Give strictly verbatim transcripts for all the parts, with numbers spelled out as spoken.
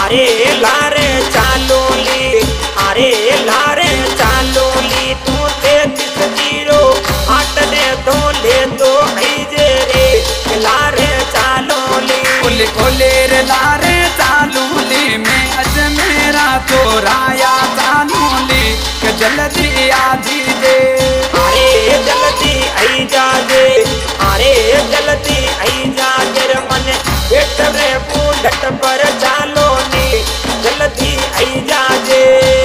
अरे लारे चालोली, अरे लारे चालोली, तू तैतीस जीरो आठ ने तो ले तो ऐजे रे लारे चालोली। कोले कोले रे लारे चालोली में अजमेरा तो राया चालोली के जल्दी आजी दे। अरे जल्दी आई जा दे, अरे जल्दी आई जा दे मन बेट रे बुलेट पर चालोली जल्दी आई जा दे।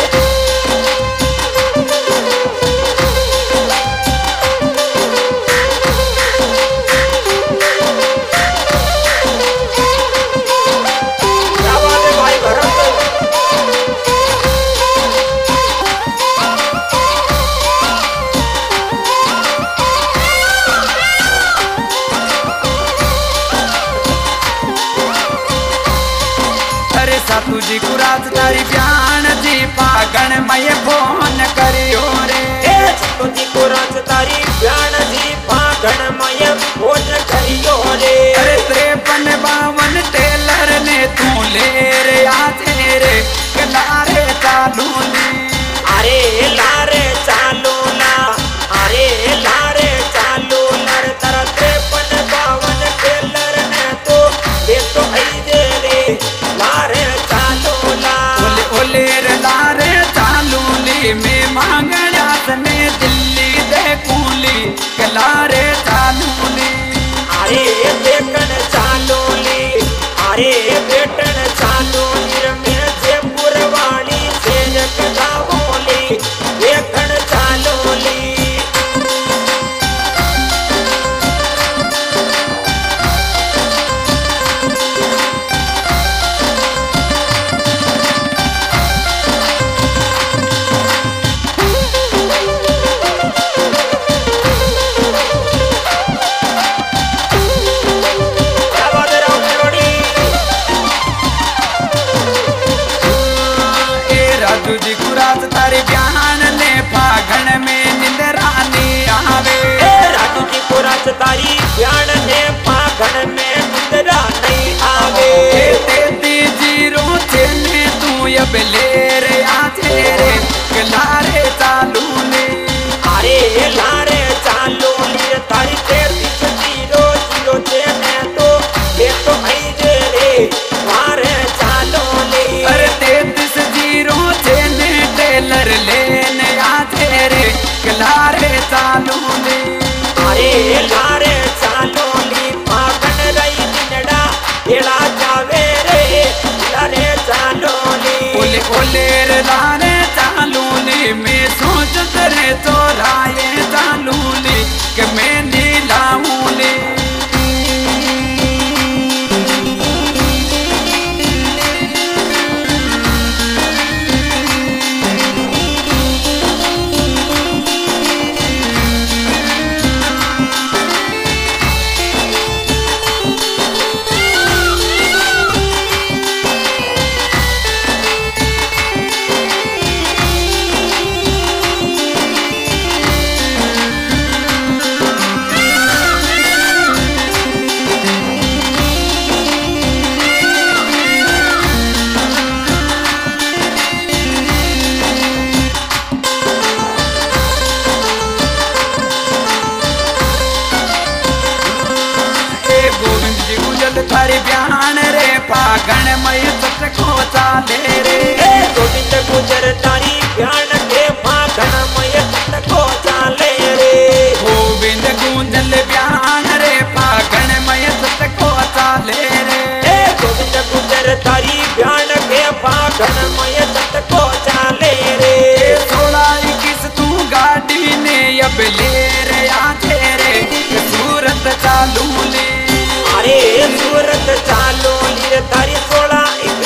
तुझी कुरात तारी ब्यान जी पागण मय फोन करियो रे। तुझी कुरात तारी ब्यान जी पागण मय फोन करियो रे। अरे त्रेपन बावन टेलर ने तू ले रे आजे रे लारे चालोली। अरे लारे चालोला, अरे लारे चालोला तारा त्रेपन बावन टेलर ने तो ले तो ऐजे रे लारे लारे चालोली में मांगड़ा में दिल्ली दे कूली के लारे चालोली। अरे बेटन चालोली, अरे बेटन चालोली में जयपुर वाली से जगदावोली बेटन चालोली। तुझी कुरात तारी ब्यान ने फागण में निंदरानी आवे। राजू जी कुरात तारी ब्यान ने फागण में निंदरानी आवे। तैतीस जीरो चेले तू अब ले रे आजे रे लारे चालोली। अरे लारे चालोली तारी तैतीस जीरो जीरो चेले तो ले तो ऐजे रे लारे चालोली। अरे तैतीस जीरो चेले टेलर लेने आजे रे लारे चालोली। अरे लारे चालोली फागण रही दिनड़ा हेला जावे रे लारे चालोली। ओले ओले रे लारे चालोली में सोचत रे तो राये चालोली के मैं नीलामूली। थारी ब्यान रे पागण मय सत को चाले रे। गोविंद गुजर तारी ब्यान के पागण मय सत को चाले रे। गोविंद गुंजल ब्यान रे पागण मय सत को चाले रे। गोविंद गुजर तारी ब्यान के पागण मय सत को चाले रे। सोलह इक्कीस तू गाड़ी ने अब ले रे आजे रे सूरत चालोली। अरे सूरत चालोली तारी सोलह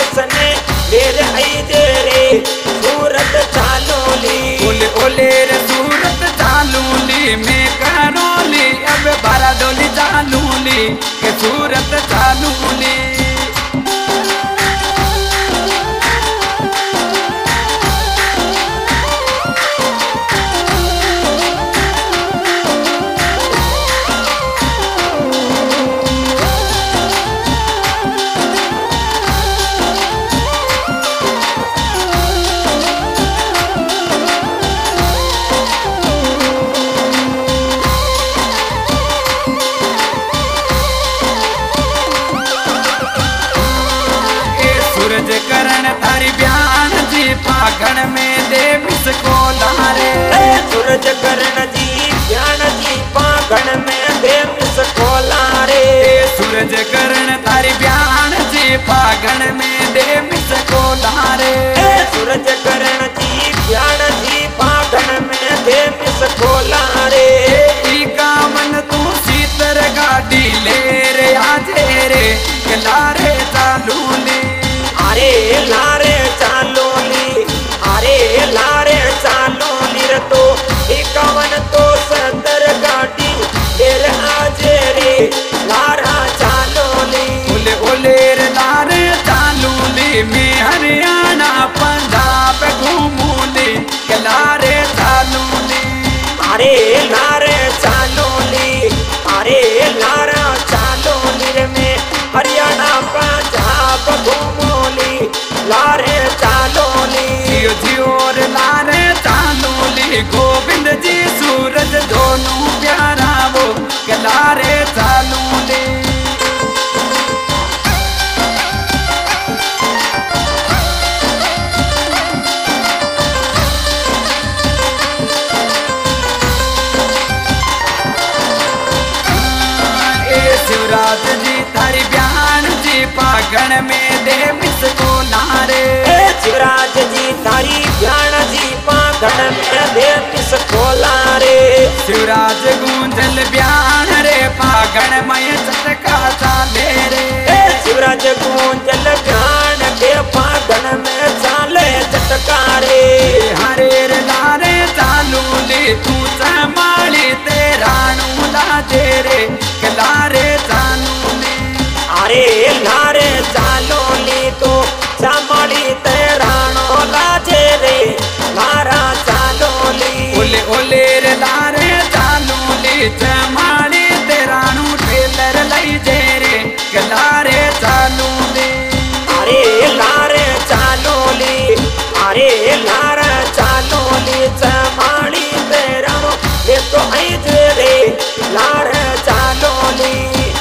थारी ब्यान जी फागण में दे मिस को लारे सूरज करण जी ब्यान जी फागण में दे मिस को लारे सूरज करण थारी ब्यान जी फागण में दे मिस को लारे सूरज करण जी ब्यान जी फागण में दे मिस को लारे कामन तू सीतर गाड़ी ले रे आजे रे लारे चालू ली अरे लारे चालू ली अरे लारे चालू ली रे तो इक्यावन तो सत्तर गाड़ी तेर आजे रे लारा चालू ली ओले ओले रे लारे चालू ली मैं हरियाणा पंजाब घूमू ली लारे चालू ली अरे लारे चालू ली अरे लारा चालू ली रे मैं हरियाणा पंजाब घूमू ली लारे चालू ली जियो जियो रे लारे चालू ली गोविंद जी सूरज दोनों प्यारा वो लारे चालू ली शिवराज जी थारी ब्यान जी फागण में दे मिस को लारे शिवराज जी थारी ब्यान जी फागण में दे मिस को लारे शिवराज गूंजल ब्यान रे फागण में चटका चाले रे शिवराज गूंजल ब्यान के फागण में चाले चटका रे हरे रे लारे चालू ली तू संभाली तेरा नूला तेरे लारे चालू ली अरे लारे चालू ली तो संभाली तेरा नूला तेरे लारा चालू ली ओले ओले रे लारे चालू ली संभाली तेरा नू टेलर लाई जे रे लारे चालू ली अरे लारे चालू ली अरे लारा चालू ली संभाली तेरा नू ये तो आई जे रे लारे चालू ली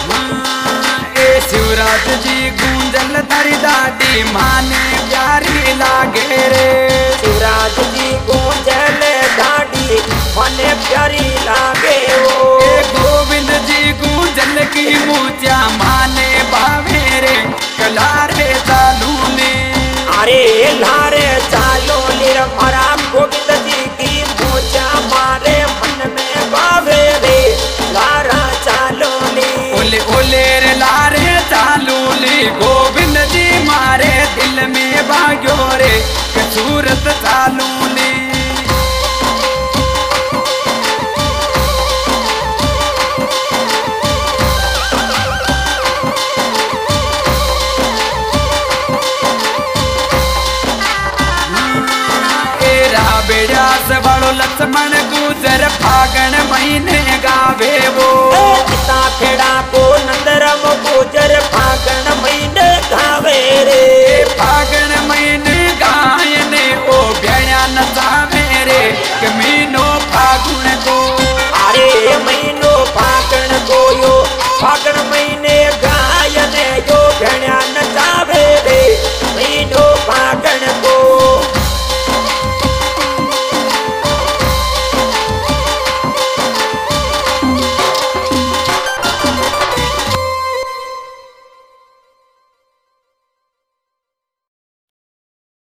शिवराज जी गूंजल तारी दादी माने प्यारी लागे रे शिवराज जी गूंजल दादी माने प्यारी लागे ओ गोविंद जी गूंजल की मूचा माने बावे रे लारे चालू ली अरे लारे चालू ली हमारा गोविंद जी की मूचा मारे मन में बावे रे लारा चालू ली ओले ओले रे लारे चालू ली गोविंद जी मारे दिल में भाग्यो रे सूरत चालू ली बेड़ास वालो लक्ष्मण गुजर फागण महीने गावे वो पिता खेड़ा को नंद